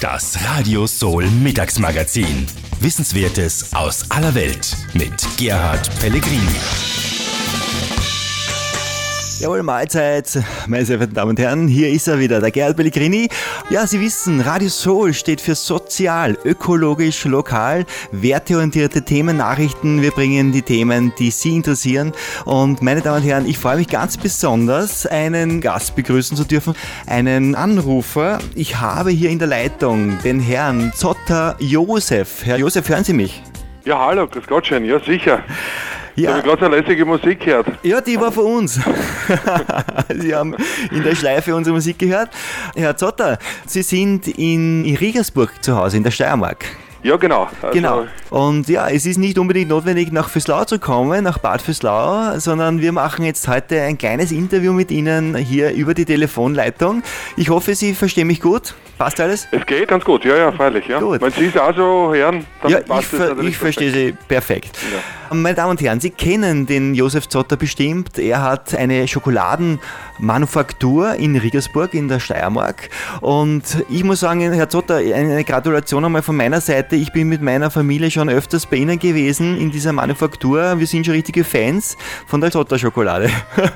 Das Radio Soul Mittagsmagazin. Wissenswertes aus aller Welt mit Gerhard Pellegrini. Jawohl, Mahlzeit, meine sehr verehrten Damen und Herren, hier ist er wieder, der Gerhard Pellegrini. Ja, Sie wissen, Radio Soul steht für sozial, ökologisch, lokal, werteorientierte Themen, Nachrichten. Wir bringen die Themen, die Sie interessieren. Und meine Damen und Herren, ich freue mich ganz besonders, einen Gast begrüßen zu dürfen, einen Anrufer. Ich habe hier in der Leitung den Herrn Zotter Josef. Herr Josef, hören Sie mich? Ja, hallo, grüß Gott schön, ja sicher. Ja. Ich habe gerade so lässige Musik gehört. Ja, die war von uns. Sie haben in der Schleife unsere Musik gehört. Herr Zotter, Sie sind in Regensburg zu Hause, in der Steiermark. Ja, genau. Genau. Und ja, es ist nicht unbedingt notwendig, nach Füßlau zu kommen, nach Bad Füßlau, sondern wir machen jetzt heute ein kleines Interview mit Ihnen hier über die Telefonleitung. Ich hoffe, Sie verstehen mich gut. Passt alles? Es geht ganz gut, ja, freilich. Ja. Gut. Wenn Sie es auch so hören, dann ja, passt es natürlich. Ich verstehe Sie perfekt. Ja. Meine Damen und Herren, Sie kennen den Josef Zotter bestimmt. Er hat eine Schokoladenmanufaktur in Regensburg in der Steiermark. Und ich muss sagen, Herr Zotter, eine Gratulation einmal von meiner Seite. Ich bin mit meiner Familie schon öfters bei Ihnen gewesen in dieser Manufaktur. Wir sind schon richtige Fans von der Zotter-Schokolade.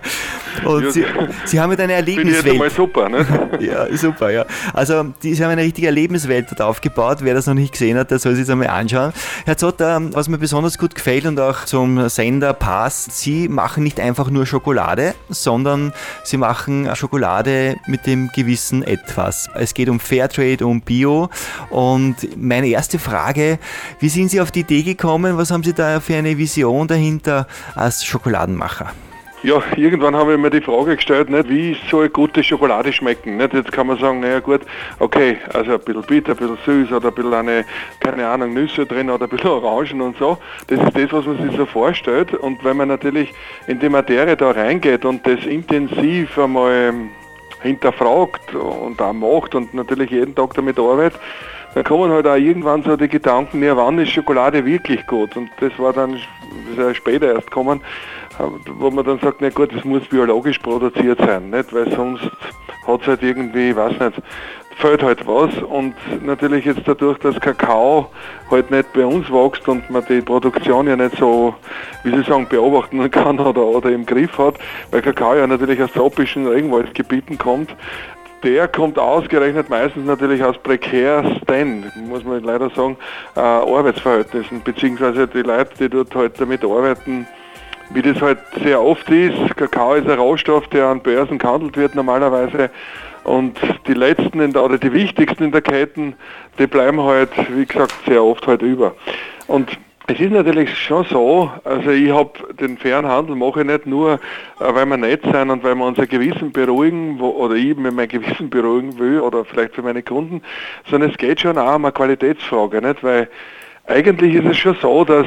Und ja, Sie haben mit einer Erlebniswelt. Finde ich jetzt einmal super, ne? Ja, super, ja. Also, Sie haben eine richtige Erlebniswelt dort aufgebaut. Wer das noch nicht gesehen hat, der soll sich das einmal anschauen. Herr Zotter, was mir besonders gut gefällt und auch zum Sender passt, Sie machen nicht einfach nur Schokolade, sondern Sie machen Schokolade mit dem gewissen Etwas. Es geht um Fairtrade, um Bio. Und meine erste Frage, wie sind Sie auf die Idee gekommen? Was haben Sie da für eine Vision dahinter als Schokoladenmacher? Ja, irgendwann habe ich mir die Frage gestellt, nicht, wie soll gute Schokolade schmecken? Nicht? Jetzt kann man sagen, naja gut, okay, also ein bisschen bitter, ein bisschen süß oder ein bisschen keine Ahnung, Nüsse drin oder ein bisschen Orangen und so. Das ist das, was man sich so vorstellt. Und wenn man natürlich in die Materie da reingeht und das intensiv einmal hinterfragt und auch macht und natürlich jeden Tag damit arbeitet, dann kommen halt auch irgendwann so die Gedanken, ja, wann ist Schokolade wirklich gut? Und das war dann später erst gekommen, wo man dann sagt, na gut, das muss biologisch produziert sein, nicht? Weil sonst hat es halt irgendwie, ich weiß nicht, fehlt halt was. Und natürlich jetzt dadurch, dass Kakao halt nicht bei uns wächst und man die Produktion ja nicht so, wie Sie sagen, beobachten kann oder im Griff hat, weil Kakao ja natürlich aus tropischen Regenwaldgebieten kommt, der kommt ausgerechnet meistens natürlich aus prekärsten, muss man leider sagen, Arbeitsverhältnissen, beziehungsweise die Leute, die dort halt damit arbeiten, wie das halt sehr oft ist. Kakao ist ein Rohstoff, der an Börsen gehandelt wird normalerweise, und die letzten oder die wichtigsten in der Ketten, die bleiben halt, wie gesagt, sehr oft halt über. Und es ist natürlich schon so, also ich habe den fairen Handel mache ich nicht nur, weil wir nett sein und weil wir unser Gewissen beruhigen, oder ich mir mein Gewissen beruhigen will, oder vielleicht für meine Kunden, sondern es geht schon auch um eine Qualitätsfrage, nicht? Weil eigentlich ist es schon so, dass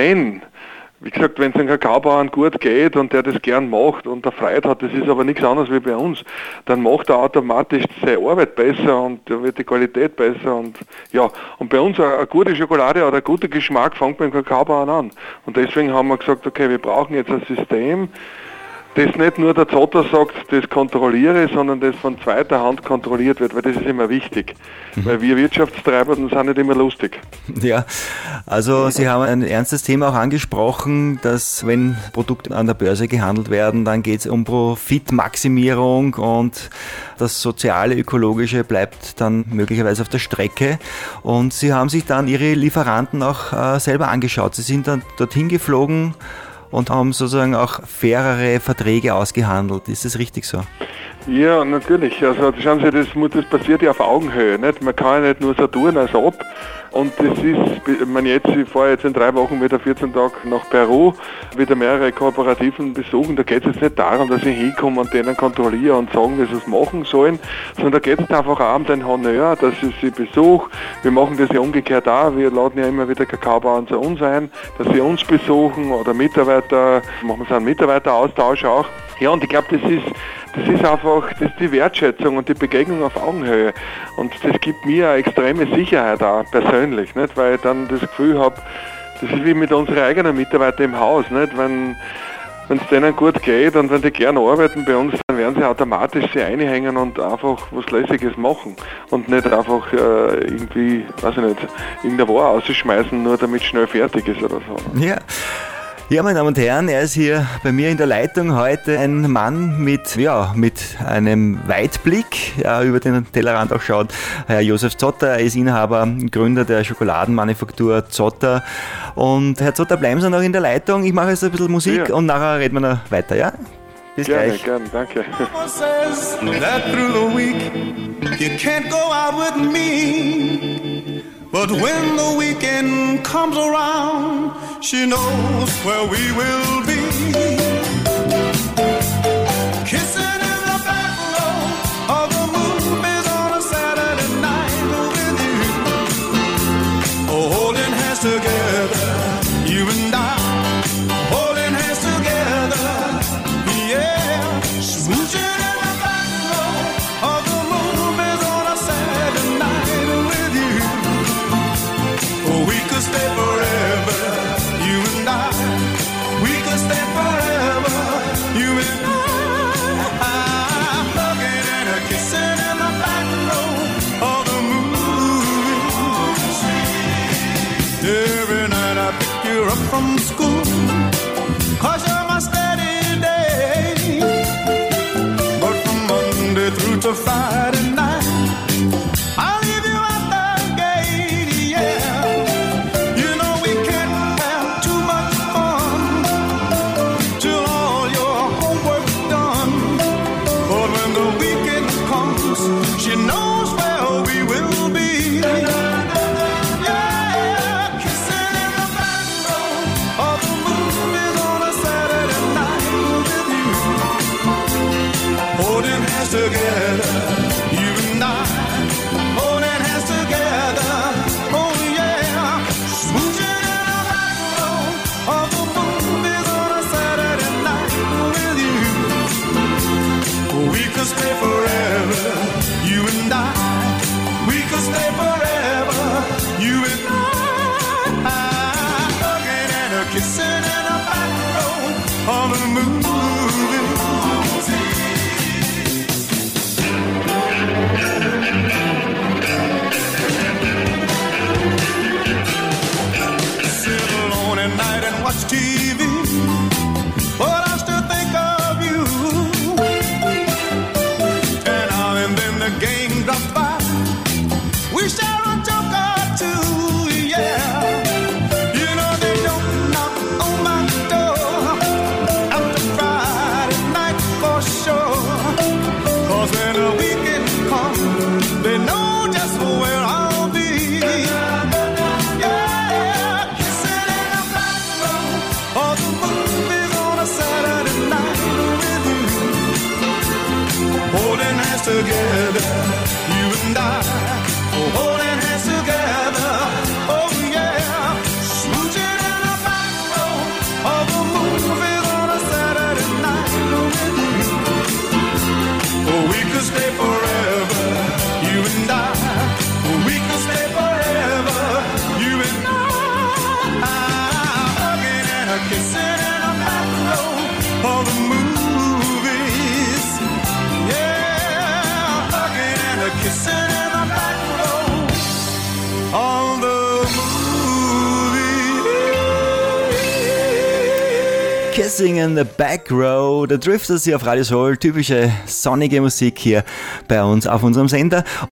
wie gesagt, wenn es einem Kakaobauern gut geht und der das gern macht und der Freude hat, das ist aber nichts anderes wie bei uns, dann macht er automatisch seine Arbeit besser und da wird die Qualität besser und ja, und bei uns eine gute Schokolade oder ein guter Geschmack fängt beim Kakaobauern an. Und deswegen haben wir gesagt, okay, wir brauchen jetzt ein System, das nicht nur der Zotter sagt, das kontrolliere, sondern das von zweiter Hand kontrolliert wird, weil das ist immer wichtig. Weil wir Wirtschaftstreiber, das sind nicht immer lustig. Ja, also Sie haben ein ernstes Thema auch angesprochen, dass wenn Produkte an der Börse gehandelt werden, dann geht es um Profitmaximierung und das soziale, ökologische bleibt dann möglicherweise auf der Strecke. Und Sie haben sich dann Ihre Lieferanten auch selber angeschaut. Sie sind dann dorthin geflogen und haben sozusagen auch fairere Verträge ausgehandelt. Ist das richtig so? Ja, natürlich. Also schauen Sie, das passiert ja auf Augenhöhe. Nicht? Man kann ja nicht nur so tun, als ob. Und das ist, ich fahre jetzt in 3 Wochen wieder 14 Tage nach Peru, wieder mehrere Kooperativen besuchen. Da geht es jetzt nicht darum, dass ich hinkomme und denen kontrolliere und sagen, wie sie es machen sollen, sondern da geht es einfach auch um den Honneur, dass ich sie besuche. Wir machen das ja umgekehrt auch. Wir laden ja immer wieder Kakaobauern zu uns ein, dass sie uns besuchen oder Mitarbeiter, machen so einen Mitarbeiteraustausch auch. Ja, und ich glaube, das ist einfach, das ist die Wertschätzung und die Begegnung auf Augenhöhe. Und das gibt mir eine extreme Sicherheit auch persönlich, nicht? Weil ich dann das Gefühl habe, das ist wie mit unseren eigenen Mitarbeitern im Haus, nicht? Wenn wenn es denen gut geht und wenn die gern arbeiten bei uns, dann werden sie automatisch sich einhängen und einfach was Lässiges machen und nicht einfach irgendwie, weiß ich nicht, irgendeine Ware ausschmeißen, nur damit es schnell fertig ist oder so. Ja. Ja, meine Damen und Herren, er ist hier bei mir in der Leitung heute ein Mann mit einem Weitblick, über den Tellerrand auch schaut. Herr Josef Zotter, er ist Inhaber, Gründer der Schokoladenmanufaktur Zotter. Und Herr Zotter, bleiben Sie noch in der Leitung. Ich mache jetzt ein bisschen Musik und nachher reden wir noch weiter, ja? Bis gleich. Gerne, danke. But when the weekend comes around, she knows where we will be. Kissing in the back row of the movies on a Saturday night with you. Oh, holding hands together, you and I. Holding hands together, yeah. Smooching in the back row of the movies on a Saturday night with you. We could stay forever, you and I. We could stay forever, you and I. Hugging and a kissing in the back row of the movies. Every night I pick you up from school, 'cause you're my steady day. But from Monday through to Friday night, I'll leave you at the gate, yeah. She knows where we will be. Yeah, kissing in the back row of the movies on a Saturday night with you. Holding hands together, you and I. Holding hands together, oh yeah. Smooching in the back row of the movies on a Saturday night with you. We could stay forever, you and I. We could stay forever, you and I. Hugging and a kissing in a back row of a movie. Sit alone at night and watch TV, but I still think of you. The game drops by, we share a joke or two, yeah. You know they don't knock on my door after Friday night for sure. 'Cause when the weekend comes, they know just where I'll be. Yeah, kissing in the back row of the movies on a Saturday night with you. Holding hands together, you and I. Holding hands together, oh yeah. Smooching in the back row of the movies on a Saturday night with you. Oh, we could stay forever, you and I. We could stay forever, you and I. Hugging and a kissing in the back row of the movies, yeah. Hugging and a kissing in the back row of the movies. Kissing in the Back Row, der Drifters hier auf Radio Soul, typische sonnige Musik hier bei uns auf unserem Sender.